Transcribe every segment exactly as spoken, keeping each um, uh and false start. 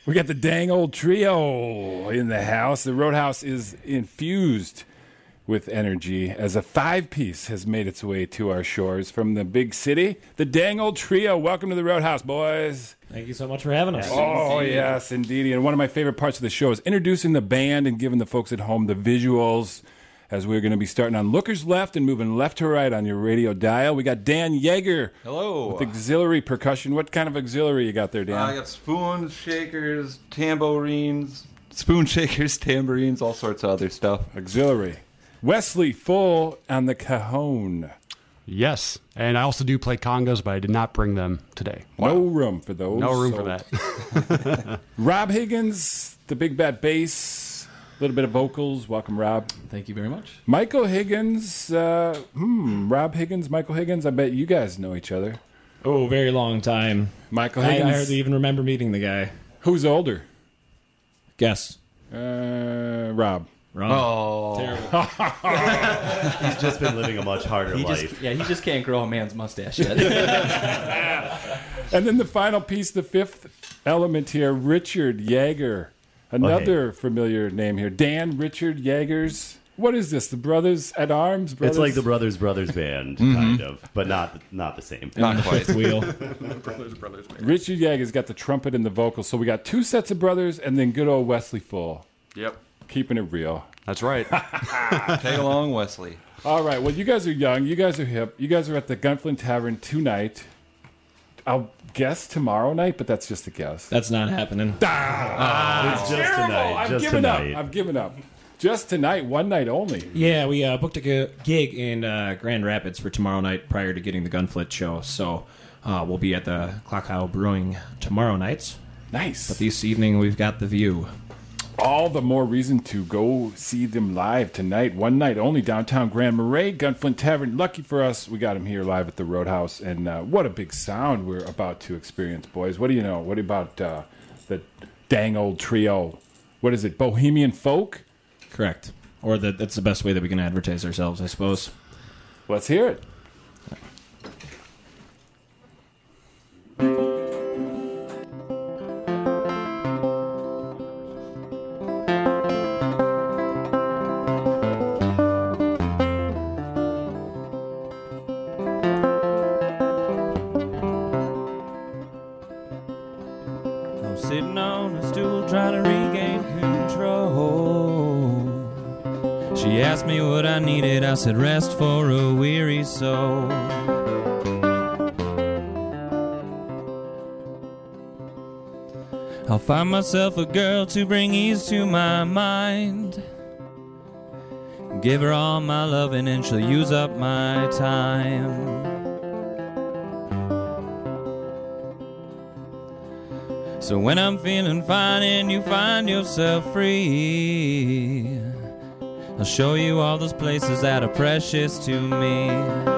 We got the dang old trio in the house. The Roadhouse is infused with energy as a five-piece has made its way to our shores from the big city. The dang old trio. Welcome to the Roadhouse, boys. Thank you so much for having us. Oh, yes, indeed. And one of my favorite parts of the show is introducing the band and giving the folks at home the visuals as we're going to be starting on Lookers Left and moving left to right on your radio dial. We got Dan Yeager. Hello. With auxiliary percussion. What kind of auxiliary you got there, Dan? Uh, I got spoons, shakers, tambourines, spoon shakers, tambourines, all sorts of other stuff. Auxiliary. Wesley Full on the cajon. Yes, and I also do play congas, but I did not bring them today. Wow. No room for those. No room so. for that. Rob Higgins, the big bad bass, a little bit of vocals. Welcome, Rob. Thank you very much. Michael Higgins, uh, hmm, Rob Higgins, Michael Higgins. I bet you guys know each other. Oh, very long time. Michael I, Higgins. I hardly even remember meeting the guy. Who's older? Guess. Uh, Rob. Wrong. Oh. Terrible. He's just been living a much harder he life. Just, yeah, he just can't grow a man's mustache yet. And then the final piece, the fifth element here, Richard Yeager. Another okay. familiar name here. Dan Richard Yeagers. What is this? The Brothers at Arms? Brothers? It's like the Brothers Brothers Band, mm-hmm. kind of, but not not the same. Not quite. Wheel. Brothers Brothers Band. Richard Yeager's got the trumpet and the vocals. So we got two sets of brothers and then good old Wesley Full. Yep. Keeping it real. That's right. Take along, Wesley. All right. Well, you guys are young. You guys are hip. You guys are at the Gunflint Tavern tonight. I'll guess tomorrow night, but that's just a guess. That's not happening. Ah, it's just terrible. tonight. I've Just given tonight. up. I've given up. Just tonight, one night only. Yeah, we uh, booked a g- gig in uh, Grand Rapids for tomorrow night prior to getting the Gunflint show. So uh, we'll be at the Clock House Brewing tomorrow night. Nice. But this evening we've got The View. All the more reason to go see them live tonight. One night only, downtown Grand Marais, Gunflint Tavern. Lucky for us, we got them here live at the Roadhouse. And uh, what a big sound we're about to experience, boys. What do you know? What about uh, the dang old trio? What is it, Bohemian Folk? Correct. Or that that's the best way that we can advertise ourselves, I suppose. Let's hear it. Sitting on a stool trying to regain control. She asked me what I needed, I said rest for a weary soul. I'll find myself a girl to bring ease to my mind. Give her all my loving and she'll use up my time. So when I'm feeling fine and you find yourself free, I'll show you all those places that are precious to me.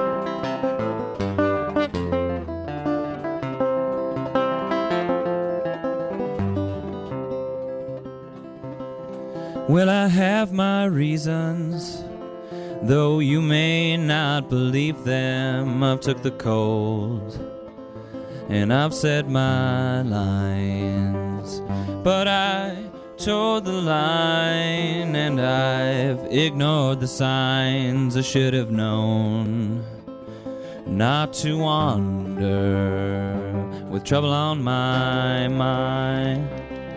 Well, I have my reasons, though you may not believe them. I've took the cold and I've said my lines, but I towed the line and I've ignored the signs. I should have known not to wander with trouble on my mind.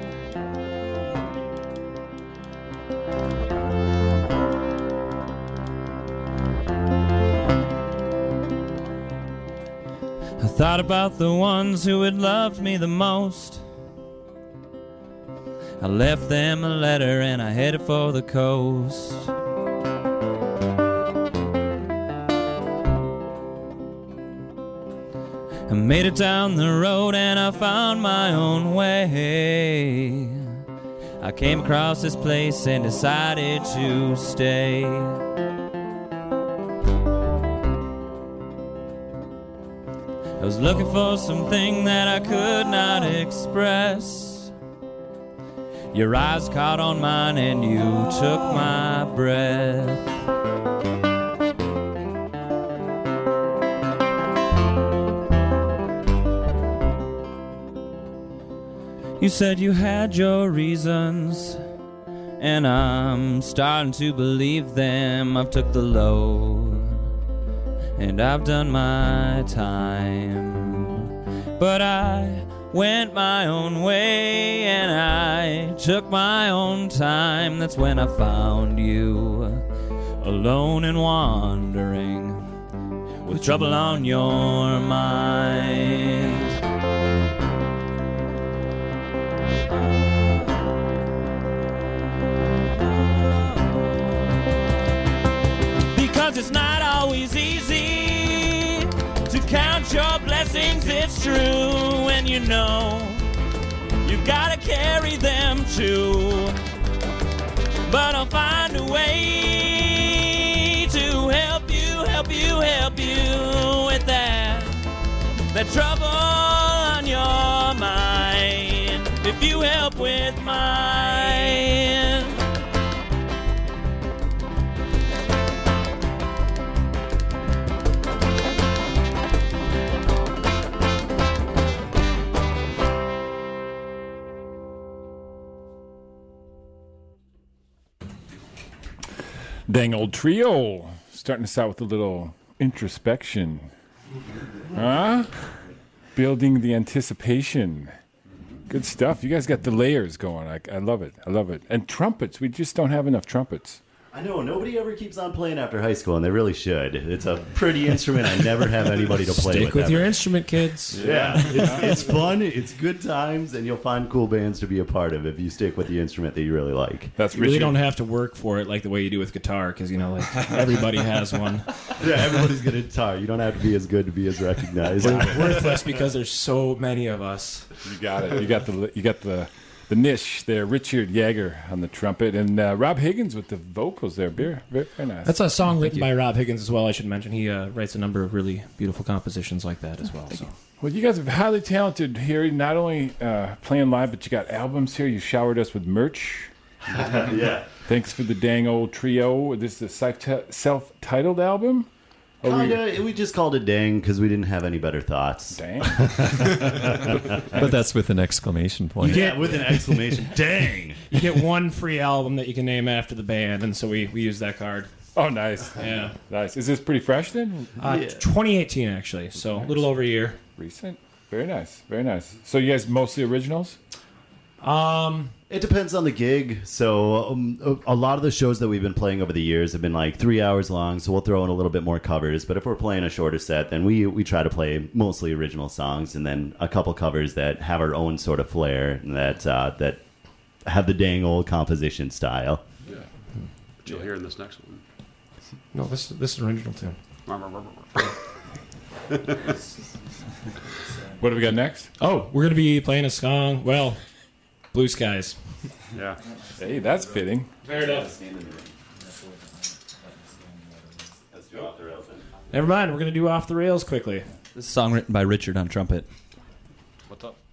I thought about the ones who had loved me the most. I left them a letter and I headed for the coast. I made it down the road and I found my own way. I came across this place and decided to stay. I was looking for something that I could not express. Your eyes caught on mine and you took my breath. You said you had your reasons, and I'm starting to believe them. I've took the load, and I've done my time. But I went my own way, and I took my own time. That's when I found you, alone and wandering, with trouble on your mind. Because it's not always easy to count your blessings, it's true, and you know you've gotta carry them too. But I'll find a way to help you, help you, help you with that, that trouble on your mind, if you help with mine. Dang Old Trio. Starting us out with a little introspection. Huh? Building the anticipation. Good stuff. You guys got the layers going. I, I love it. I love it. And trumpets. We just don't have enough trumpets. I know, nobody ever keeps on playing after high school, and they really should. It's a pretty instrument. I never have anybody to play Stick with. with ever. your instrument, kids. Yeah, it's, it's fun. It's good times, and you'll find cool bands to be a part of if you stick with the instrument that you really like. That's You really Richard. don't have to work for it like the way you do with guitar, because, you know, like everybody has one. Yeah, everybody's good at guitar. You don't have to be as good to be as recognized. Worthless because there's so many of us. You got it. You got the you got the the niche there. Richard Yeager on the trumpet and uh, Rob Higgins with the vocals there. Very, very, very nice. That's a song written by Rob Higgins as well, I should mention. He uh, writes a number of really beautiful compositions like that as well. So. Well, you guys are highly talented here. Not only uh, playing live, but you got albums here. You showered us with merch. Yeah. Thanks for the Dang Old Trio. This is a self-titled album. Or we- Kinda, we just called it Dang because we didn't have any better thoughts. Dang. But that's with an exclamation point. Yeah, with an exclamation. Dang! You get one free album that you can name after the band, and so we, we use that card. Oh, nice. Yeah. Nice. Is this pretty fresh then? Uh, Yeah. twenty eighteen, actually, so a little over a year. Recent? Very nice. Very nice. So you guys mostly originals? Um, It depends on the gig. So um, a a lot of the shows that we've been playing over the years have been like three hours long, so we'll throw in a little bit more covers. But if we're playing a shorter set, then we, we try to play mostly original songs and then a couple covers that have our own sort of flair and that, uh, that have the dang old composition style. Yeah. But you'll hear in this next one. no, this, this is an original tune. What do we got next? Oh, we're going to be playing a song, well, Blue Skies. Yeah. Hey, that's fitting. Fair enough. Never mind, we're going to do Off the Rails quickly. This is a song written by Richard on trumpet. What's up?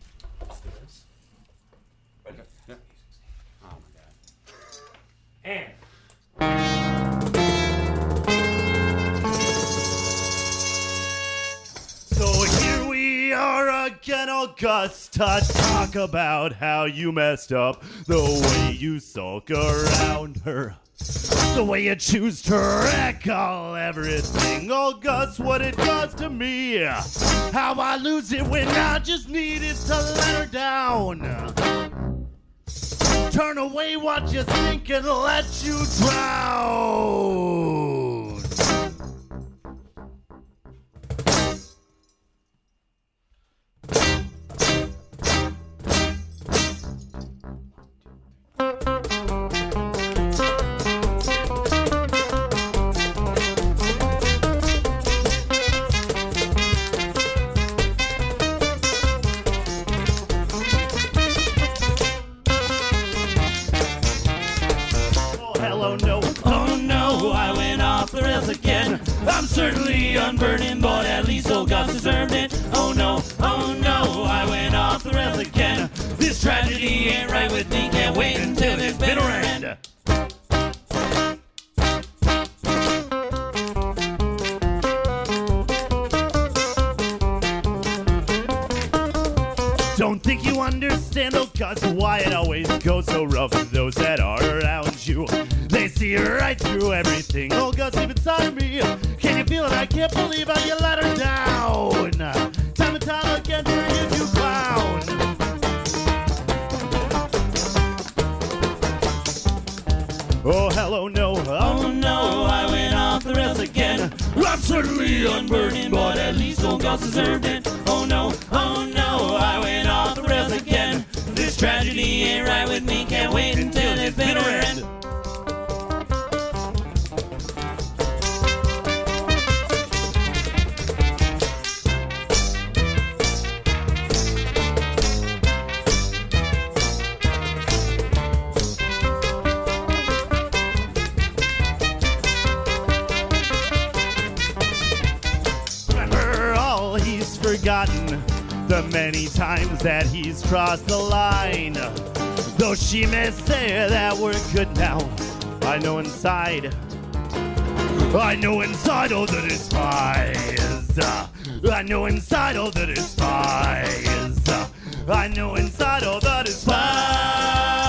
Yeah. Oh, my God. And... So here we are again, August, to talk about how you messed up, the way you sulk around her, the way you choose to wreck all everything. August, what it does to me, how I lose it when I just needed to let her down. Turn away, watch you sink and let you drown. Hello, no. Oh no, I went off the rails again. I'm certainly unburdened, but at least old Gus deserved it. Oh no, oh no, I went off the rails again. This tragedy ain't right with me, can't wait until this bitter end. Don't think you understand, okay? 'cause why it always goes so rough for those that are around you. They see right through everything. Oh, Gus, deep inside of me. Can you feel it? I can't believe how you let her down. Time and time again, turn you clown. Oh, hello, no. Oh, no, I went off the rails again. I'm certainly unburdened, but at least old Gus deserved it. Oh, no, oh, no, I went off the rails again. This tragedy ain't right with me. Can't wait until it's bitter end. Forgotten the many times that he's crossed the line. Though she may say that we're good now, I know inside, I know inside all that is spies. I know inside all that is spies. I know inside all that is spies.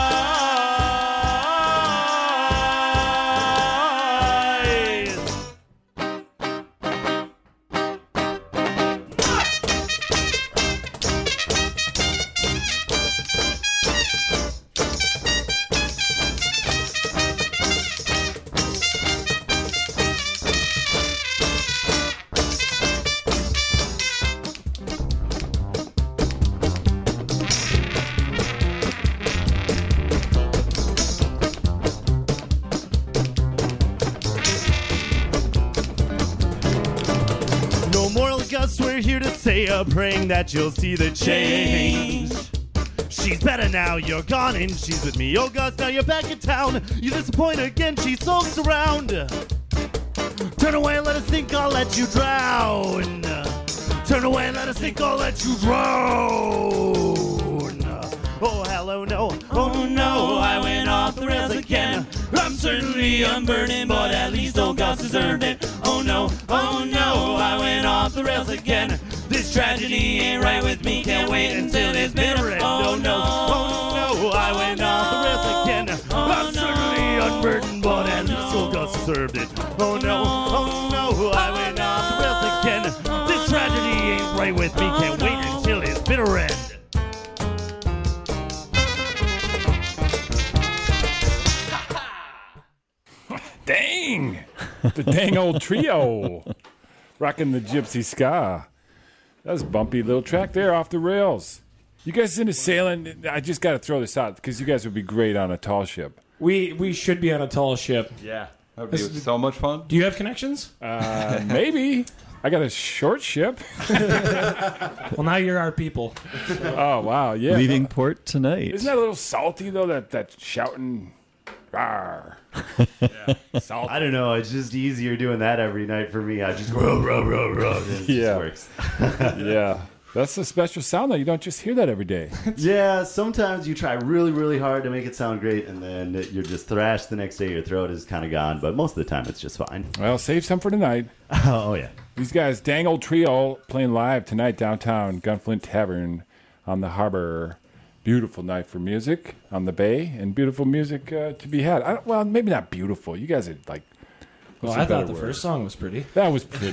We're here to say a praying that you'll see the change. She's better now, you're gone and she's with me. Oh Gus, now you're back in town. You disappoint again, she sulks around. Turn away, let us think, I'll let you drown. Turn away, let us think, I'll let you drown. Oh, hello, no. Oh, no, I went off the rails again. I'm certainly unburdened, but at least old Gus deserved it. Oh, no, oh, no, I went off the rails again. This tragedy ain't right with me. Can't wait until it's bitter end. Oh, no, oh, no, I went off the rails again. I'm certainly unburdened, but at least old Gus deserved it. Oh, no, oh, no, I went off the rails again. This tragedy ain't right with me. Can't wait until it's bitter end. Dang! The dang old trio. Rocking the gypsy ska. That was a bumpy little track there off the rails. You guys into sailing? I just got to throw this out because you guys would be great on a tall ship. We we should be on a tall ship. Yeah. That would be so much fun. Do you have connections? Uh, maybe. I got a short ship. Well, now you're our people. Oh, wow. Yeah. Leaving port tonight. Isn't that a little salty, though, that, that shouting... Rawr. Yeah. I don't know. It's just easier doing that every night for me. I just row, row, row, row. It Yeah. just works. Yeah. That's a special sound, though. You don't just hear that every day. Yeah, sometimes you try really, really hard to make it sound great, and then you're just thrashed the next day. Your throat is kind of gone, but most of the time it's just fine. Well, save some for tonight. Oh, yeah. These guys, dang old trio, playing live tonight downtown Gunflint Tavern on the harbor. Beautiful night for music on the bay, and beautiful music uh, to be had. I don't, well, maybe not beautiful. You guys are like... Well, what's I a better thought the word? first song was pretty. That was pretty.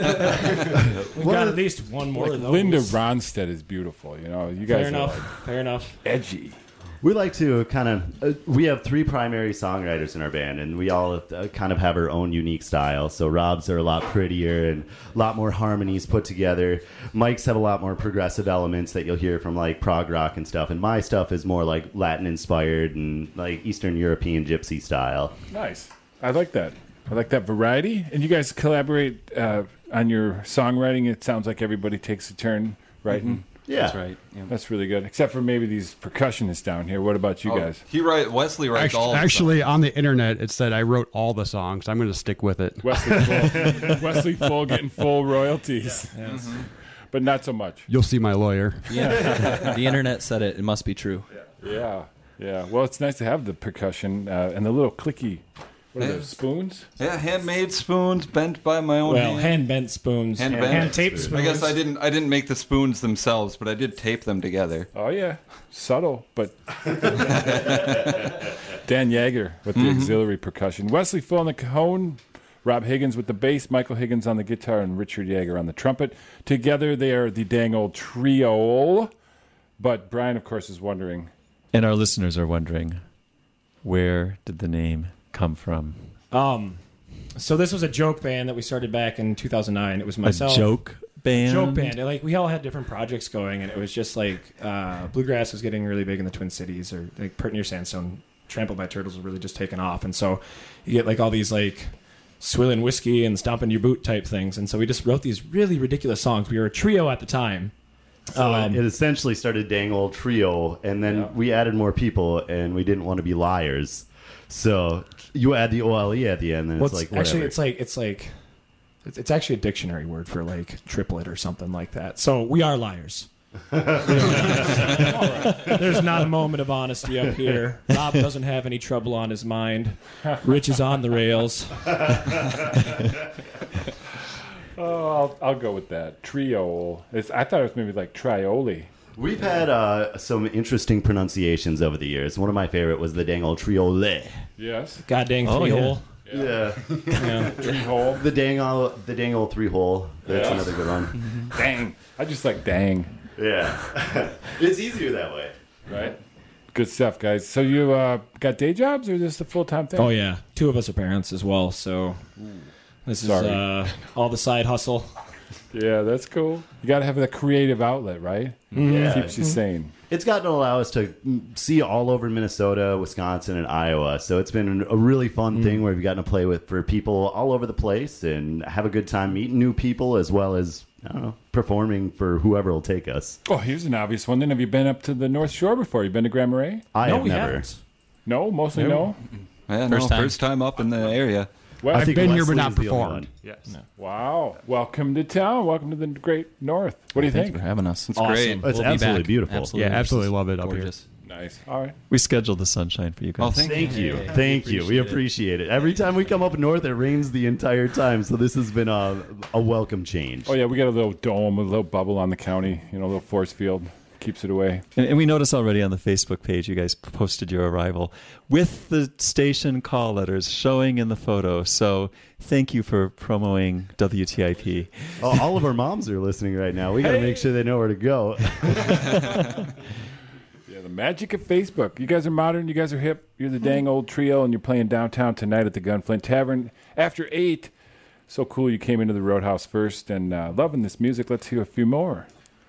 We've got at least one more Like of those. Linda Ronstadt is beautiful. You know, you guys Fair are enough. like Fair enough. edgy. We like to kind of, uh, we have three primary songwriters in our band, and we all uh, kind of have our own unique style. So Rob's are a lot prettier and a lot more harmonies put together. Mike's have a lot more progressive elements that you'll hear from like prog rock and stuff. And my stuff is more like Latin inspired and like Eastern European gypsy style. Nice. I like that. I like that variety. And you guys collaborate uh, on your songwriting. It sounds like everybody takes a turn writing. Mm-hmm. Yeah. That's right. Yeah. That's really good. Except for maybe these percussionists down here. What about you Oh, guys? He write Wesley writes all. Actually, the actually on the internet, it said I wrote all the songs. I'm going to stick with it. Wesley Full, Wesley Full getting full royalties. Yes. But not so much. You'll see my lawyer. Yeah, the internet said it. It must be true. Yeah. Yeah. Well, it's nice to have the percussion uh, and the little clicky, What are those, spoons? Yeah, handmade spoons bent by my own Well, hand. hand bent spoons, Hand hand, bent. taped spoons. I guess I didn't. I didn't make the spoons themselves, but I did tape them together. Oh, yeah. Subtle, but... Dan Yeager with the auxiliary percussion. Wesley Phil on the cajon. Rob Higgins with the bass. Michael Higgins on the guitar. And Richard Yeager on the trumpet. Together, they are the dang old trio. But Brian, of course, is wondering... And our listeners are wondering, where did the name come from? Um, so this was a joke band that we started back in two thousand nine. It was myself. A joke band? Joke band. Like, we all had different projects going, and it was just like uh, bluegrass was getting really big in the Twin Cities, or like Pert Near Sandstone, Trampled by Turtles was really just taking off, and so you get like all these like swilling whiskey and stomping your boot type things, and so we just wrote these really ridiculous songs. We were a trio at the time. So Um, it essentially started Dang Old Trio, and then Yeah. we added more people, and we didn't want to be liars. So you add the O L E at the end, and Well, it's like it's- whatever. actually, it's like it's like it's, it's actually a dictionary word for like triplet or something like that. So we are liars. There's not a moment of honesty up here. Rob doesn't have any trouble on his mind. Rich is on the rails. Oh, I'll, I'll go with that. Trio. It's, I thought it was maybe like Trioli. We've had uh, some interesting pronunciations over the years. One of my favorite was the Dang Old Trio Le. Yes. God dang Oh, three yeah. hole. Yeah, Yeah. Tree hole. the dang old, the dang old three hole. That's Yeah. another good one. Dang. I just like dang. Yeah, it's easier that way. Right? Good stuff, guys. So you uh, got day jobs, or is this a full-time thing? Oh yeah, two of us are parents as well. So this is Sorry. uh, all the side hustle. Yeah, that's cool. You got to have the creative outlet, right? Yeah, Keeps you sane. it's gotten to allow us to see all over Minnesota, Wisconsin, and Iowa. So it's been a really fun thing where we've gotten to play with for people all over the place and have a good time meeting new people as well as I don't know, performing for whoever will take us. Oh, here's an obvious one. Then, have you been up to the North Shore before? You been to Grand Marais? I no, have we never. haven't. No, mostly No. no. Yeah, First no, time. first time up in the area. Well, I I've think been here Wesley but not is the only performed. one. Yes. wow. Welcome to town. Welcome to the great North. What do you Thank think? you for having us. It's Awesome. great. It's We'll be absolutely back. beautiful. Absolutely. Yeah, absolutely love it up here. Gorgeous. Nice. All right. We scheduled the sunshine for you guys. Oh, thank, Thank you. you. Thank you. We appreciate it. appreciate it. Every time we come up north, it rains the entire time. So this has been a, a welcome change. Oh, yeah, we got a little dome, a little bubble on the county, you know, a little force field. Keeps it away. And, and we noticed already on the Facebook page, you guys posted your arrival with the station call letters showing in the photo. So thank you for promoting W T I P. Oh, all of our moms are listening right now. We got to make sure they know where to go. Yeah, the magic of Facebook. You guys are modern. You guys are hip. You're the dang old trio, and you're playing downtown tonight at the Gunflint Tavern after eight. So cool you came into the Roadhouse first and uh, loving this music. Let's hear a few more.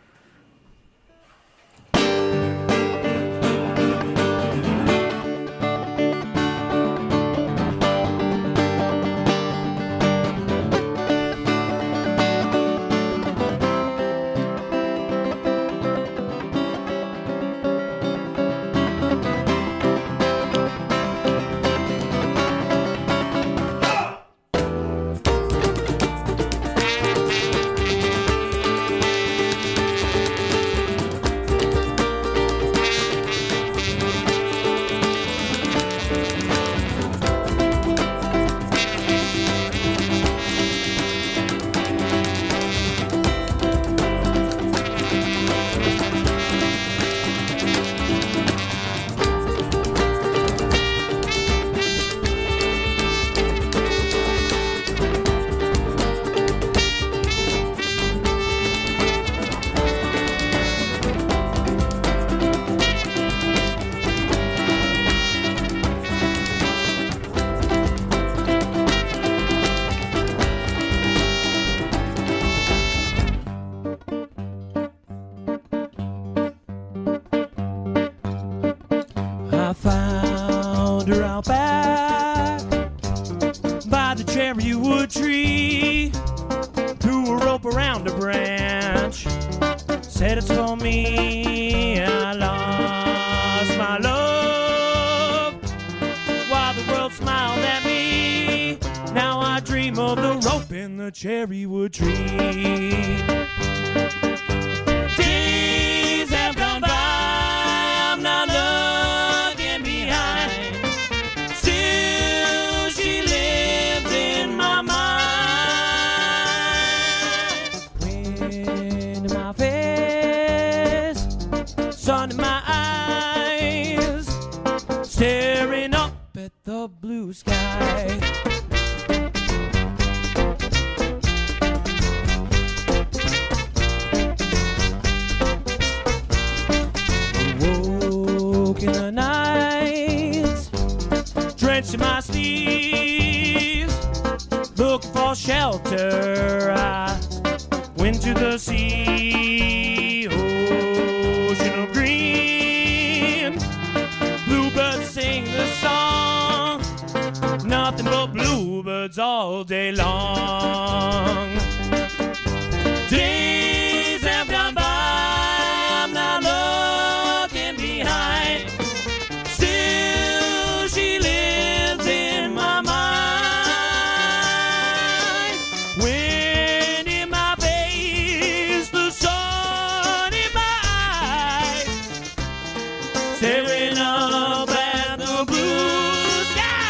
I found her out back by the cherry wood tree. Threw a rope around a branch, said it's for me. I lost my love while the world smiled at me. Now I dream of the rope in the cherry wood tree. Days have gone by, I'm not looking behind. Still, she in the night, drenched in my sleeves, looking for shelter. I went to the sea, ocean of green. Bluebirds sing the song, nothing but bluebirds all day long. Days have gone by, I'm not looking behind. Still she lives in my mind. Wind in my face, the sun in my eyes, staring up at the blue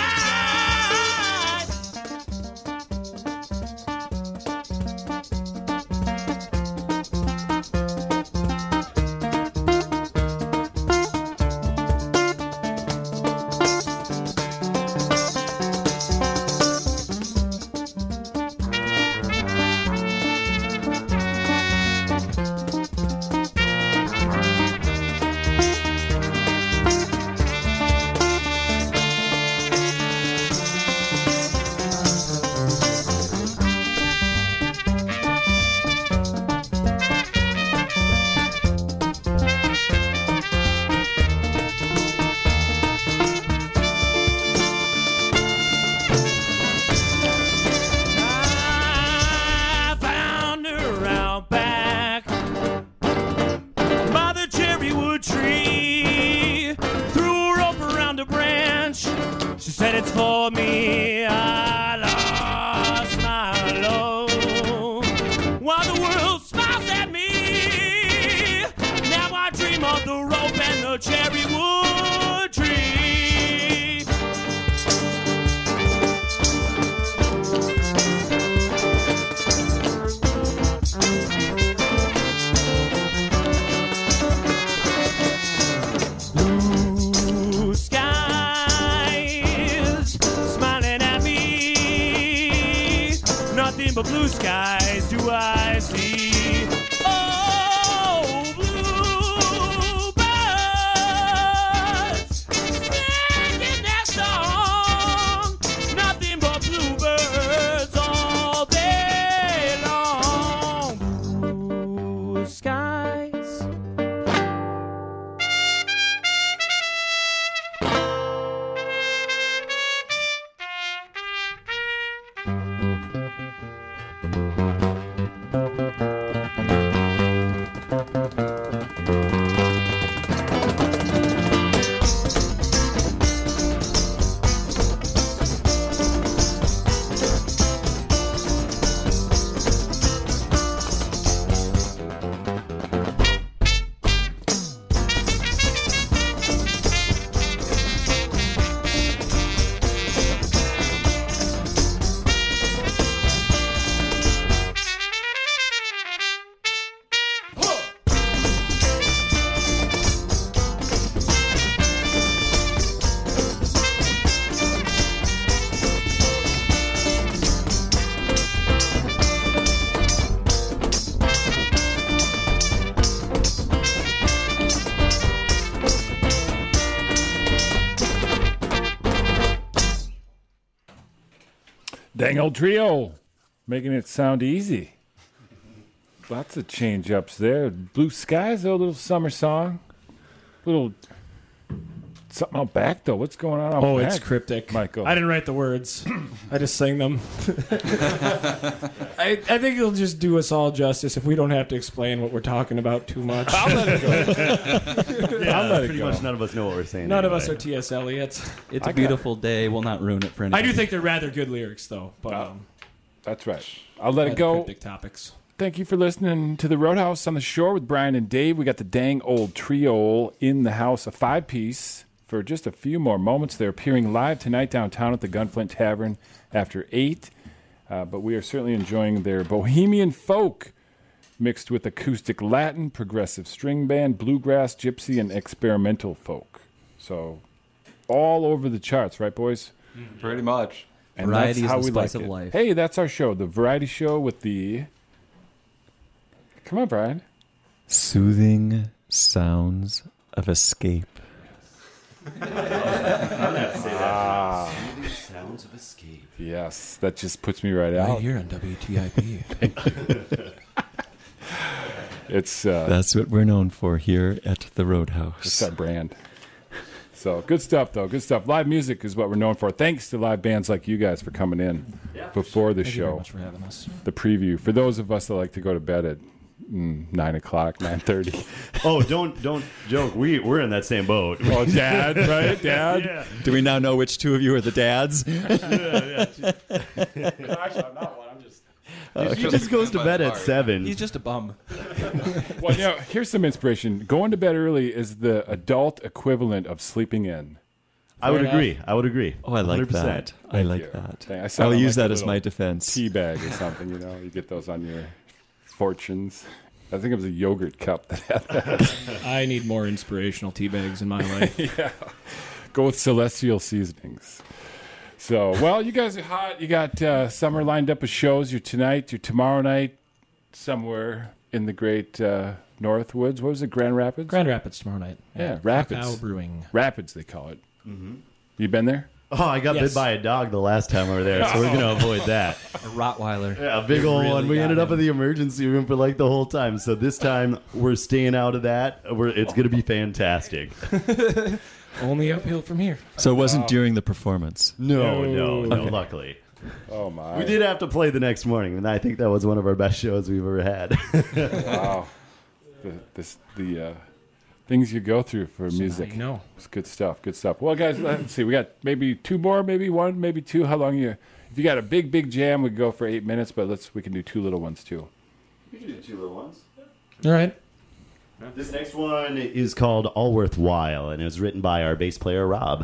I found her out back by the cherrywood tree. Threw a rope around a branch. She said it's for me. I lost my love while the world smiles at me. Now I dream of the rope and the cherrywood tree. Blue skies smiling at me. Nothing but blue skies do I see. Oh, bluebirds singing their song. Nothing but bluebirds all day long. Blue skies. Dang old trio, making it sound easy. Lots of change ups there. Blue skies, though, a little summer song. Little something out back though. What's going on out Oh, back? it's cryptic. Michael. I didn't write the words. I just sang them. I, I think it'll just do us all justice if we don't have to explain what we're talking about too much. I'll let it go. Yeah, I'll let it pretty go. much none of us know what we're saying. None of anyway. us are T S. Eliot. It's I a got- beautiful day. We'll not ruin it for anybody. I do think they're rather good lyrics, though. But um, That's right. I'll let it rather go. cryptic topics. Thank you for listening to the Roadhouse on the Shore with Brian and Dave. We got the dang old trio in the house, a five-piece. For just a few more moments, they're appearing live tonight downtown at the Gunflint Tavern after eight. Uh, but we are certainly enjoying their bohemian folk mixed with acoustic Latin, progressive string band, bluegrass, gypsy, and experimental folk. So all over the charts, right, boys? Pretty much. And Variety that's is how the we spice like of it. life. Hey, that's our show, the variety show with the. Come on, Brian. Soothing sounds of escape. Ah, Soothing sounds of escape. yes, that just puts me right out. Right here on W T I P. It's uh, That's what we're known for here at the it's Roadhouse. our brand. So good stuff, though. Good stuff. Live music is what we're known for. Thanks to live bands like you guys for coming in before the Thank you very show. much for having us. The preview for those of us that like to go to bed at mm, nine o'clock, nine thirty. Oh, don't don't joke. We we're in that same boat. Oh, Dad, right, Dad? Yeah. Do we now know which two of you are the dads? Actually, I'm not one. I'm just. He just goes to bed at seven. He's just a bum. Well, you know, here's some inspiration. Going to bed early is the adult equivalent of sleeping in. I would Fair agree. I would agree. Oh, I like one hundred percent. that. I Thank like you. that. Thank- I I sound will like use a that as my little defense. Tea bag or something, you know. You get those on your fortunes. I think it was a yogurt cup that had that. I need more inspirational tea bags in my life. Yeah. Go with celestial seasonings. So, well, you guys are hot. You got uh, summer lined up with shows. You're tonight, you're tomorrow night, somewhere in the great uh, North Woods. What was it, Grand Rapids? Grand Rapids tomorrow night. Yeah, At Rapids. Cacao Brewing. Rapids, they call it. Mm-hmm. You been there? Oh, I got Yes. bit by a dog the last time we were there, so we're gonna avoid that. A Rottweiler. Yeah, a big It old really one. We got ended up him. in the emergency room for like the whole time. So this time we're staying out of that. We're, it's gonna be fantastic. Only uphill from here. So it wasn't during the performance. No, no, no. Okay. Luckily, Oh, my. we did have to play the next morning, and I think that was one of our best shows we've ever had. Wow. The, this, the uh, things you go through for music. Now you know. It's good stuff. Good stuff. Well, guys, let's see. We got maybe two more, maybe one, maybe two. How long you? If you got a big, big jam, we could go for eight minutes. But let's we can do two little ones too. You can do two little ones. All right. This next one is called All Worthwhile, and it was written by our bass player, Rob.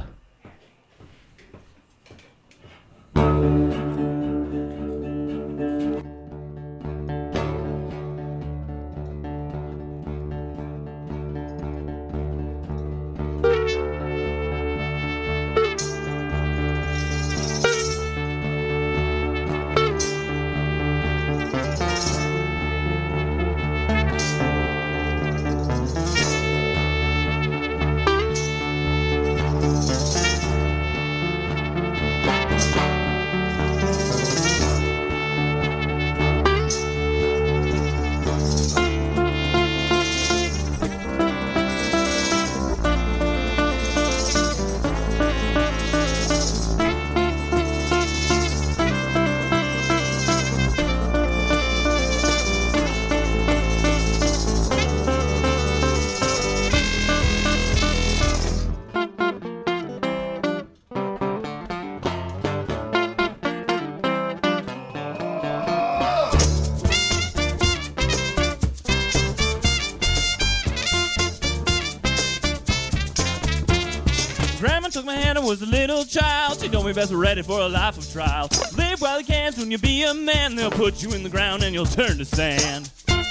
Grandma took my hand, I was a little child. She told me best we're ready for a life of trial. Live while you can, soon you'll be a man. They'll put you in the ground and you'll turn to sand.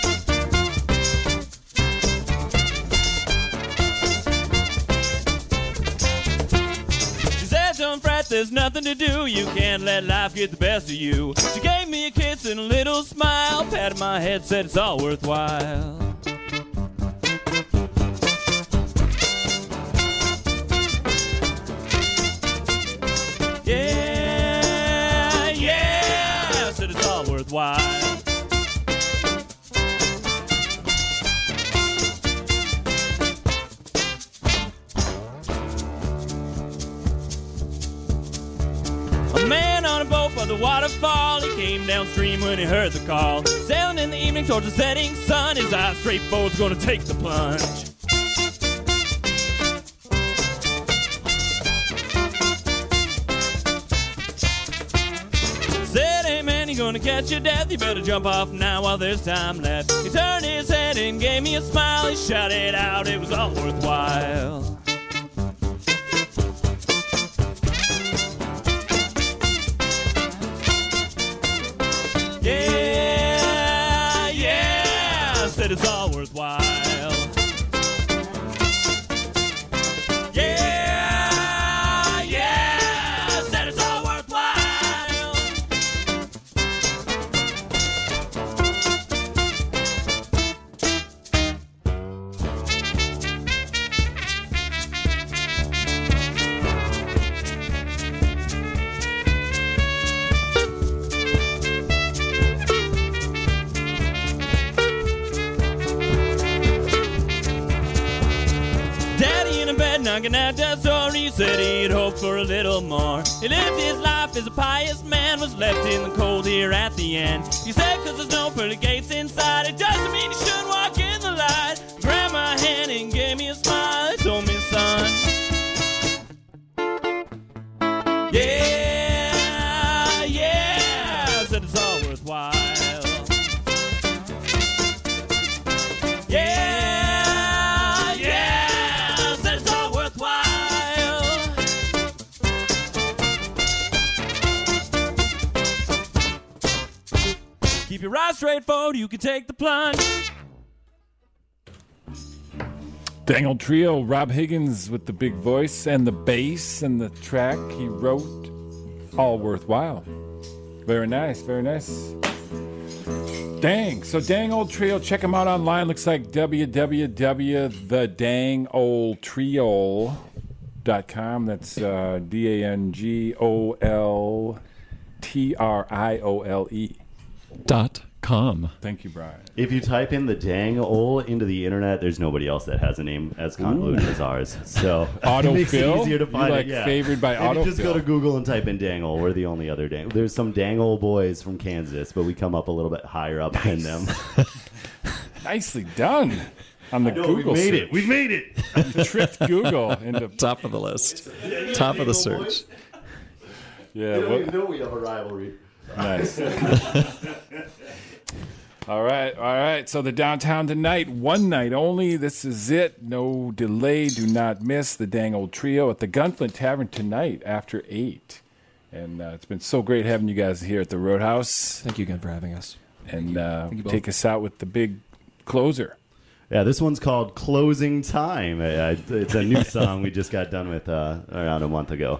She said, don't fret, there's nothing to do. You can't let life get the best of you. She gave me a kiss and a little smile, patted my head, said it's all worthwhile. Yeah, yeah, said it's all worthwhile. A man on a boat by the waterfall, he came downstream when he heard the call. Sailing in the evening towards the setting sun, his eyes straight forward's gonna take the plunge. Said, hey man, you're gonna catch your death. You better jump off now while there's time left. He turned his head and gave me a smile. He shouted out it was all worthwhile. Yeah, yeah, said it's all worthwhile. Yeah, yeah, said it's all worthwhile. Looking at that story, he said he'd hoped for a little more. He lived his life as a pious man, was left in the cold here at the end. He said, cause there's no pearly gates inside, it doesn't mean you shouldn't walk in the light. Grabbed my hand and gave me a smile, he told me, son, yeah, yeah, said it's all worthwhile. Yeah, yeah, said it's all worthwhile. Keep your eyes straight forward, you can take the plunge. Dang old trio, Rob Higgins with the big voice and the bass and the track he wrote, all worthwhile. Very nice, very nice. Dang, so Dang Old Trio, check them out online. Looks like w w w dot the dang old trio dot com. That's uh, D A N G O L T R I O L E. Dot com. Thank you, Brian. If you type in the dang ol into the internet, there's nobody else that has a name as convoluted as ours. So it makes it Autofill? easier to You find like it. Yeah. favored by If you just go autofill. to Google and type in dang ol, we're the only other dang. There's some dang ol boys from Kansas, but we come up a little bit higher up than them. Nicely done on the No, Google we've made search. it. We've made it. You tricked Google into Top of the list. Top of the search. yeah. I don't What, even know we have a rivalry. nice. All right, all right. So the downtown tonight, one night only. This is it. No delay. Do not miss the Dang Old Trio at the Gunflint Tavern tonight after eight. And uh, it's been so great having you guys here at the Roadhouse. Thank you again for having us. And uh, Thank you both. take us out with the big closer. Yeah, this one's called Closing Time. Uh, It's a new song we just got done with uh, around a month ago.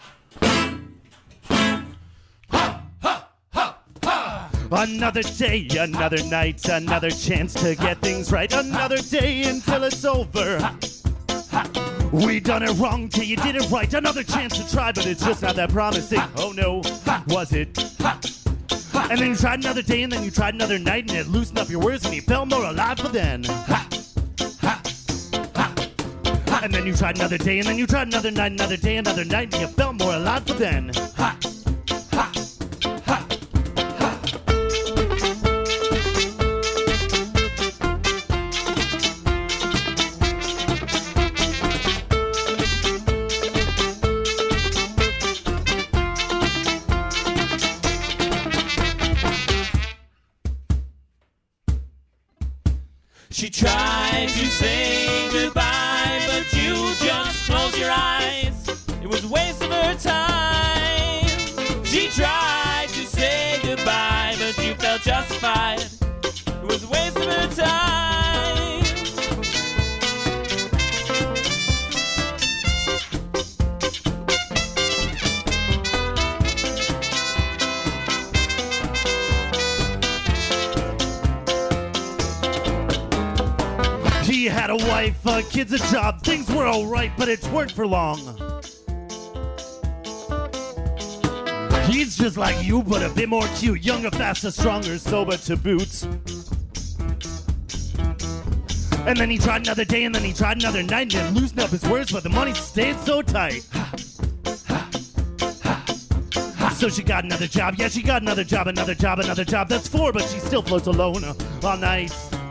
Another day, another night, another chance to get things right. Another day until it's over. We done it wrong till you did it right. Another chance to try, but it's just not that promising. Oh no, was it? And then you tried another day, and then you tried another night, and it loosened up your words, and you felt more alive for then. And then you tried another day, and then you tried another night, another day, another night, and you felt more alive for then. She tried to say goodbye, but you just closed your eyes. It was a waste of her time. She tried to say goodbye, but you felt justified. It was a waste of her time. He had a wife, a kids, a job. Things were alright, but it weren't for long. He's just like you, but a bit more cute. Younger, faster, stronger, sober to boot. And then he tried another day, and then he tried another night, and it loosened up his words, but the money stayed so tight. So she got another job, yeah, she got another job, another job, another job. That's four, but she still floats alone uh, all night.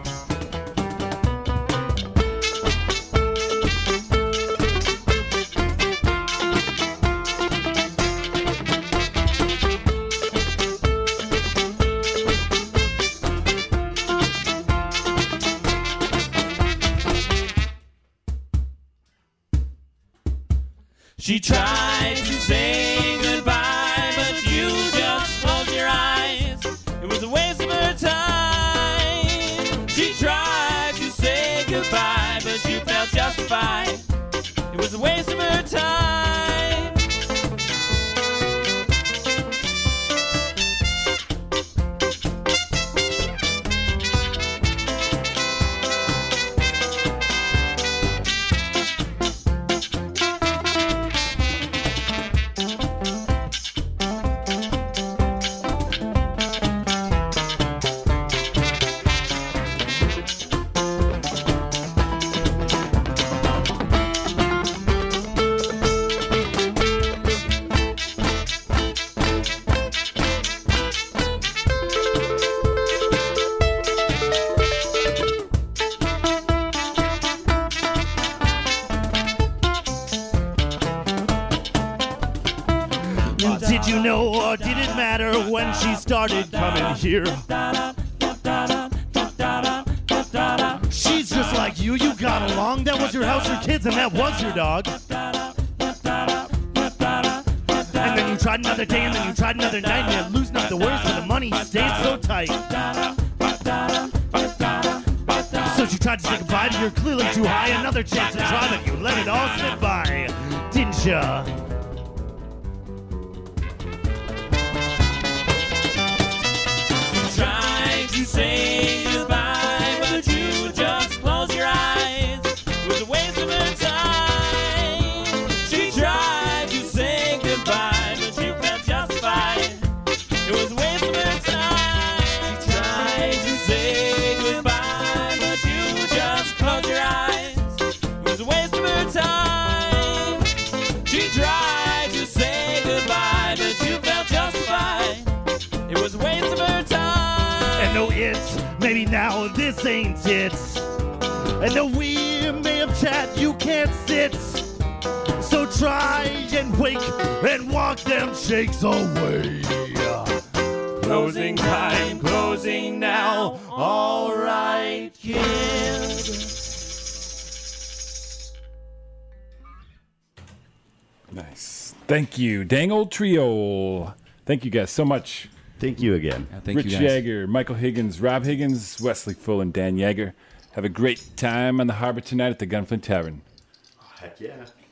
She tried to say goodbye, but you just closed your eyes. It was a waste of her time. She tried to say goodbye, but you felt justified. It was a waste of her time. Did you know or did it matter when she started coming here? She's just like you, you got along. That was your house, your kids, and that was your dog. And then you tried another day, and then you tried another night, and you lose not the words, but the money stayed so tight. So she tried to say goodbye to you're clearly too high. Another chance to try, but you let it all slip by, didn't ya? Tried to say goodbye, but you just closed your eyes. It was a waste of her time. She tried to say goodbye, but you felt justified. It was a waste of her time. She tried to say goodbye, but you just closed your eyes. It was a waste of her time. She tried to say goodbye, but you felt justified. It was a waste of her time. And though it's maybe now this ain't it, and though we may have chat, you can't sit. So try and wake and walk them shakes away. Closing time, closing now. All right, kid. Nice. Thank you. Dang old trio. Thank you guys so much. Thank you again. Yeah, thank Rich you guys. Yeager, Michael Higgins, Rob Higgins, Wesley Full, and Dan Yeager. Have a great time on the harbor tonight at the Gunflint Tavern. Heck yeah.